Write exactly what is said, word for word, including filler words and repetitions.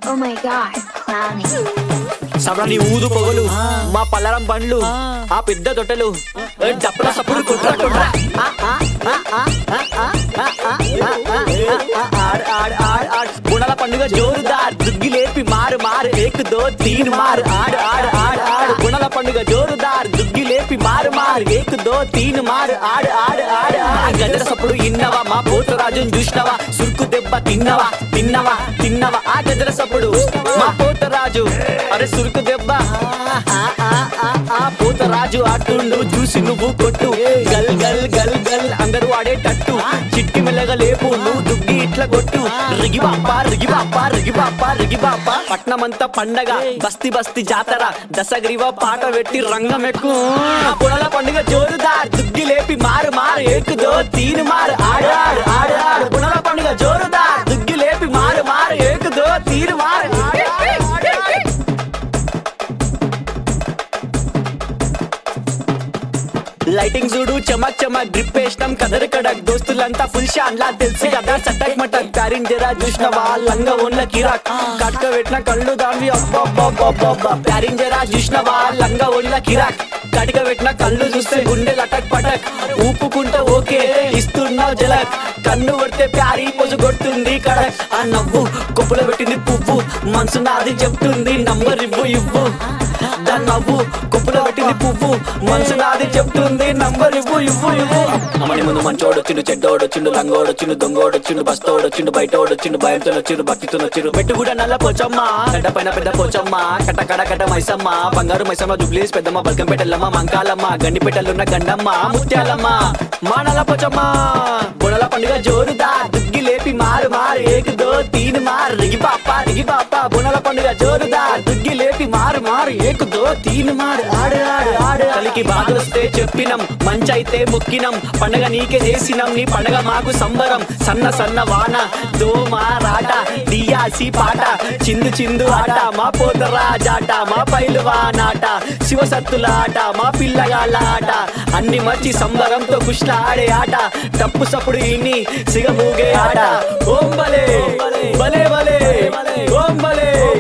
Oh my god, clowning. సబ్రాని ఊదు పొగలు మా పల్లరం బండ్లు ఆ పెద్ద తొట్టెలు డప్పుల సప్పుడు కుట్ర కుట్ర గుణల పండుగ జోరుదార్ దుగ్గి లేపి మారు మారు ఏక్ దో తీన్ మారు ఆడు ఆడు ఆడు ఆడు గుణల పండుగ జోరుదార్ దుగ్గి లేపి మారు మారు ఏక్ దో తీన్ మారు ఆడు ఆడు ఆడు గజర సప్పుడు ఇన్నవా మా పోతరాజుని చూసినవా సురుకు దెబ్బ తిన్నవా తిన్నవా తిన్నవా ఆ గజర సప్పుడు మా పోతరాజు అరే సురుకు దెబ్బ పోతరాజు ఆటుండు చూసి నువ్వు కొట్టు గల్ గల్ గల్ గల్ అందరూ ఆడేటట్టు చిట్టి మెల్లగా లేపు నువ్వు దుగ్గి ఇట్లా కొట్టు రిగి బాప రిగి బాప రిగి బాప రిగి బాప పట్నమంతా పండగ బస్తి బస్తి జాతర దశగ్రీవ పాట పెట్టి రంగం ఎక్కు పుడల పండుగ జోరుదార్ దుగ్గి లేపి మారు మారు ఏకుదో తీను మారు ఆడు ఆడు ఆడు ఆడు పుడల పండుగ జోరుదార్ దుగ్గి లేపి మారు మారు ఏకుదో తీను మారు లైటింగ్ చూడు చమక్ చమక్ డ్రిప్ వేసినాం కదర్ కడక్ దోస్తులంతా ఫుల్ షాన్ లా తెలుసు కదా చటక్ మటక్ ప్యారిన్ జరా చూసినవా లంగ ఓన్ల కిరాక్ కట్క పెట్టిన కళ్ళు దాన్ని అబ్బబ్బబ్బబ్బబ్బ ప్యారిన్ జరా చూసినవా లంగ ఓన్ల కిరాక్ కటిక పెట్టిన కళ్ళు చూస్తే గుండె లటక్ పటక్ ఊపుకుంటే ఓకే ఇస్తున్నావు జలక్ కన్ను కొడితే ప్యారీ పొజు కొడుతుంది కడక్ ఆ నవ్వు కొప్పులో పెట్టింది పువ్వు మనసు నాది చెప్తుంది నంబర్ ఇవ్వు ఇవ్వు దాని నవ్వు కొప్పులో పెట్టింది పువ్వు మనసు నాది చెప్తుంది నంబర్ ఇవ్వు ఇవ్వు ఇవ్వు అమ్మని ముందు మంచోడొచ్చిండు చెడ్డోడొచ్చిండు లంగోడొచ్చిండు దొంగోడొచ్చిండు బస్తోడొచ్చిండు బయటోడొచ్చిండు భయంతో వచ్చిండు భక్తితో వచ్చిండు పెట్టు కూడా నల్ల పోచమ్మ గడ్డ పైన పెద్ద పోచమ్మ కట్ట కడ కట్ట మైసమ్మ బంగారు మైసమ్మ జుబ్లీస్ పెద్దమ్మ బల్కంపేటల్లమ్మ మంకాలమ్మ గండిపేటలున్న గండమ్మ ముత్యాలమ్మ మా నల్ల పోచమ్మ బుడల పండుగ జోరుదా దుగ్గి లేపి మారు మారు ఏకుదో తీను మారు రిగి బాప రిగి బాప బుడల పండుగ జోరుదా దుగ్గి లేపి మారు మారు ఏకుదో తీను మారు ఆడు ఆడు ఆడు కలికి బాధొస్తే చెప్పినం మంచైతే మొక్కినం పండగ నీకే చేసినం నీ పండగ మాకు సంబరం సన్న సన్న వాన దోమ రాట డియాసి పాట చిందు చిందు ఆట మా పోతరాజాట మా పైలువానాట శివసత్తుల ఆట మా పిల్లగాళ్ళ ఆట అన్ని మర్చి సంబరంతో కుష్ల ఆడే ఆట తప్పు సప్పుడు ఇన్ని సిగమూగే ఆట ఓం బలే బలే బలే ఓం బలే